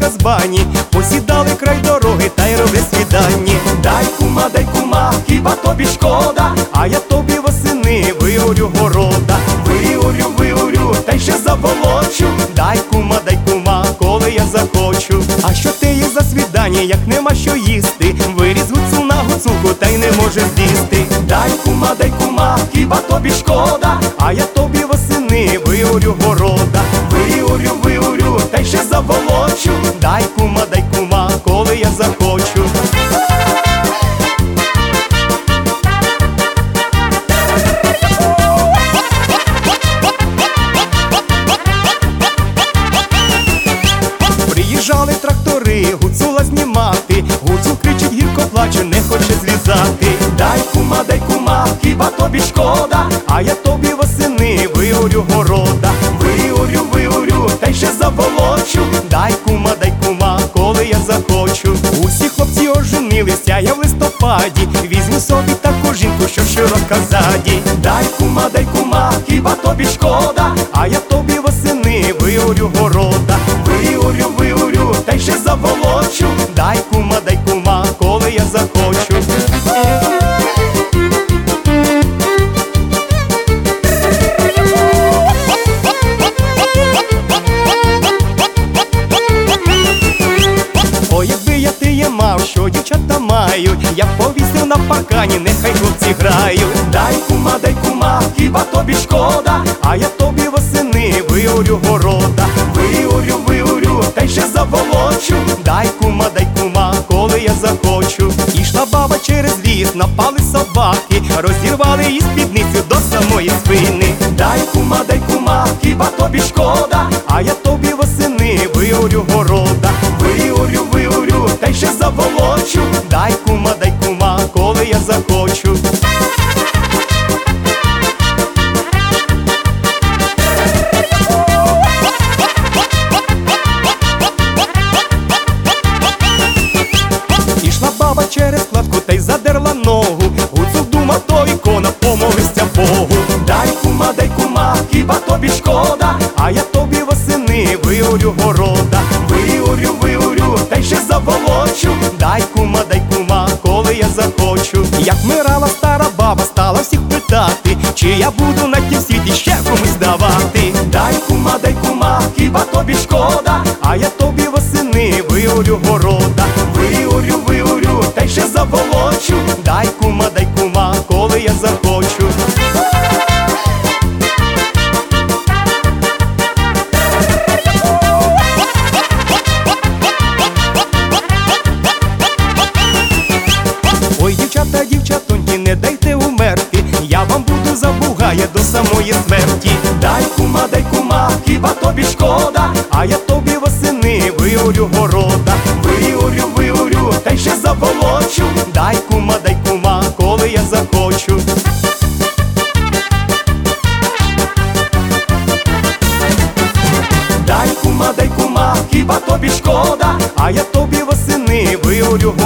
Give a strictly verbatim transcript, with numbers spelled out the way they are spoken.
дівчатка з бані посідали край дороги та й роблять свідання. Дай, кума, дай, кума, хіба тобі шкода, а я тобі восени виорю города. Виорю, виорю, та й ще заволочу. Дай, кума, дай, кума, коли я захочу. А що ти є за свідання, як нема що їсти? Виріз гуцул на гуцулку, та й не може з'їсти. Дай, кума, дай, кума, хіба тобі шкода, а я тобі восени виорю города. Виорю, виорю, та й ще заволочу. Дай, кума, дай, кума, коли я захочу. Приїжджали трактори гуцула знімати, гуцул кричить, гірко плаче, не хоче злізати. Дай, кума, дай, кума, хіба тобі шкода, а я тобі восени виорю города. Виорю, виорю, та й ще заволочу. Дай, кума, дай, кума, коли я захочу. Усі хлопці оженилися, я в листопаді візьму собі таку жінку, що широка ззаді. Дай, кума, дай, кума, хіба тобі шкода, а я тобі восени виорю города. Виорю, виорю, та й ще заволочу. Дай, кума, дай, кума, коли я захочу. Ой, якби я ти мав, що дівчата мають, я повісив на паркані, нехай хлопці грають. Дай, кума, дай, кума, хіба тобі шкода, а я тобі восени виорю города. Виорю, виорю, та й ще заволочу. Дай, кума, дай, кума, коли я захочу. Ішла баба через ліс, напали собаки, розірвали її спідницю до самої спини. Дай, кума, дай, кума, хіба тобі шкода, а я тобі восени виорю города. Виорю, виорю, та й ще заволочу. Дай, кума, дай, кума, коли я захочу. Ішла баба через кладку та й задерла ногу, гуцул думав, то ікона, помолився Богу. Дай, кума, дай, кума, хіба тобі шкода, а я тобі восени виорю города. Виорю, виорю, та й ще заволочу. Дай, кума, дай, кума, коли я захочу. Як вмирала стара баба, стала всіх питати, чи я буду на тім світі ще комусь давати. Дай, кума, дай, кума, хіба тобі шкода, а я тобі восени виорю города. Виорю, виорю, та й ще заволочу. Дай, кума, дай, кума, коли я захочу. Ой, дівчата, дівчатоньки, не дайте умерти, я вам буду за бугая до самої смерті. Дай, кума, дай, кума, хіба тобі шкода, а я тобі восени виорю города. Виорю, виорю, та й ще заволочу. Дай, кума, дай, кума, коли я захочу. Дай, кума, дай, кума, хіба тобі шкода, а я тобі восени виорю